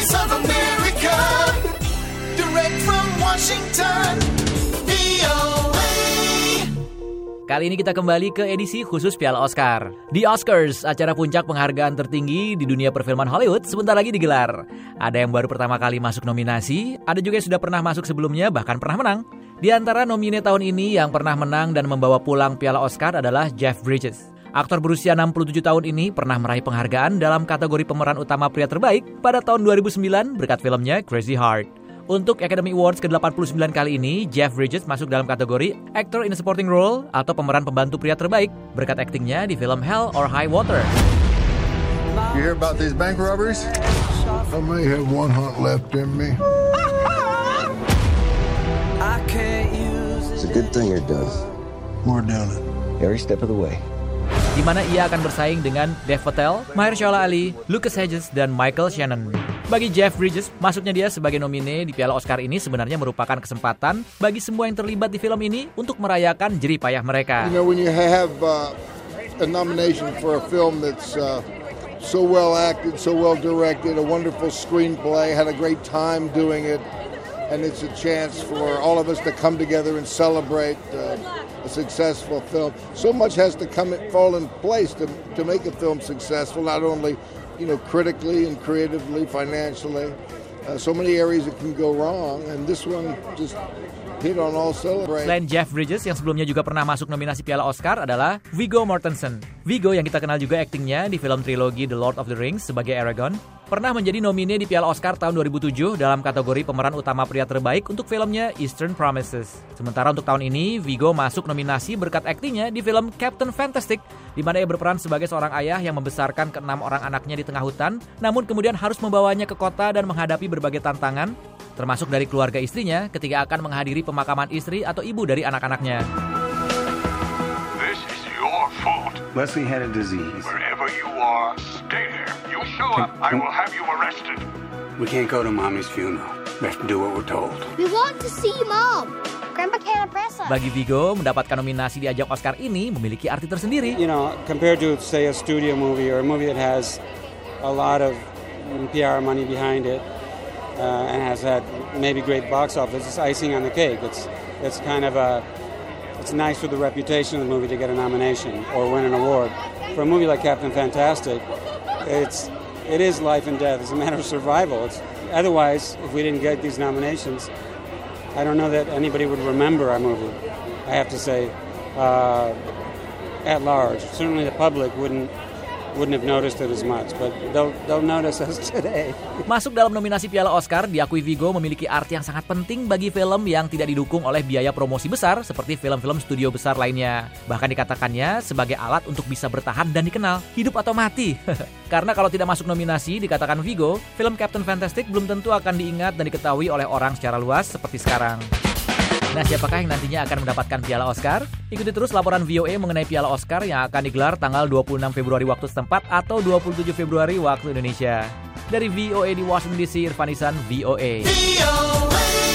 Voice of America, direct from Washington, VOA. Kali ini kita kembali ke edisi khusus Piala Oscar. The Oscars, acara puncak penghargaan tertinggi di dunia perfilman Hollywood, sebentar lagi digelar. Ada yang baru pertama kali masuk nominasi, ada juga yang sudah pernah masuk sebelumnya, bahkan pernah menang. Di antara nomine tahun ini yang pernah menang dan membawa pulang Piala Oscar adalah Jeff Bridges. Aktor berusia 67 tahun ini pernah meraih penghargaan dalam kategori pemeran utama pria terbaik pada tahun 2009 berkat filmnya Crazy Heart. Untuk Academy Awards ke-89 kali ini, Jeff Bridges masuk dalam kategori Actor in a Supporting Role atau pemeran pembantu pria terbaik berkat aktingnya di film Hell or High Water. You hear about these bank robberies? I may have one heart left in me. It's a good thing you're done. More down it. Every step of the way. Di mana ia akan bersaing dengan Dev Patel, Mahershala Ali, Lucas Hedges, dan Michael Shannon. Bagi Jeff Bridges, masuknya dia sebagai nomine di Piala Oscar ini sebenarnya merupakan kesempatan bagi semua yang terlibat di film ini untuk merayakan jerih payah mereka. You know, when you have a nomination for a film that's so well acted, so well directed, a wonderful screenplay, had a great time doing it, and it's a chance for all of us to come together and celebrate a successful film. So much has to fall in place to make a film successful, not only critically and creatively, financially. So many areas it can go wrong, and this one just hit on all cylinders. Selain Jeff Bridges yang sebelumnya juga pernah masuk nominasi Piala Oscar adalah Viggo Mortensen. Viggo yang kita kenal juga aktingnya di film trilogi The Lord of the Rings sebagai Aragorn, pernah menjadi nomine di Piala Oscar tahun 2007 dalam kategori pemeran utama pria terbaik untuk filmnya Eastern Promises. Sementara untuk tahun ini, Viggo masuk nominasi berkat aktingnya di film Captain Fantastic, di mana ia berperan sebagai seorang ayah yang membesarkan ke-6 orang anaknya di tengah hutan, namun kemudian harus membawanya ke kota dan menghadapi berbagai tantangan, termasuk dari keluarga istrinya ketika akan menghadiri pemakaman istri atau ibu dari anak-anaknya. This is your fault. Leslie had a disease. Wherever you are, stay there. You show up, I will have you arrested. We can't go to Mommy's funeral. We have to do what we're told. We want to see Mom. Grandpa can't impress us. Bagi Viggo, mendapatkan nominasi di ajang Oscar ini memiliki arti tersendiri. You know, compared to, say, a studio movie or a movie that has a lot of PR money behind it and has had maybe great box office, it's icing on the cake. It's kind of it's nice for the reputation of the movie to get a nomination or win an award. For a movie like Captain Fantastic, it is life and death. It's a matter of survival. Otherwise, if we didn't get these nominations, I don't know that anybody would remember our movie. I have to say, at large, certainly the public wouldn't have noticed it as much, but they'll notice us today. Masuk dalam nominasi Piala Oscar, diakui Viggo memiliki arti yang sangat penting bagi film yang tidak didukung oleh biaya promosi besar seperti film-film studio besar lainnya. Bahkan dikatakannya sebagai alat untuk bisa bertahan dan dikenal, hidup atau mati. Karena kalau tidak masuk nominasi, dikatakan Viggo, film Captain Fantastic belum tentu akan diingat dan diketahui oleh orang secara luas seperti sekarang. Nah, siapakah yang nantinya akan mendapatkan Piala Oscar? Ikuti terus laporan VOA mengenai Piala Oscar yang akan digelar tanggal 26 Februari waktu setempat atau 27 Februari waktu Indonesia. Dari VOA di Washington DC, Irfan Isan, VOA.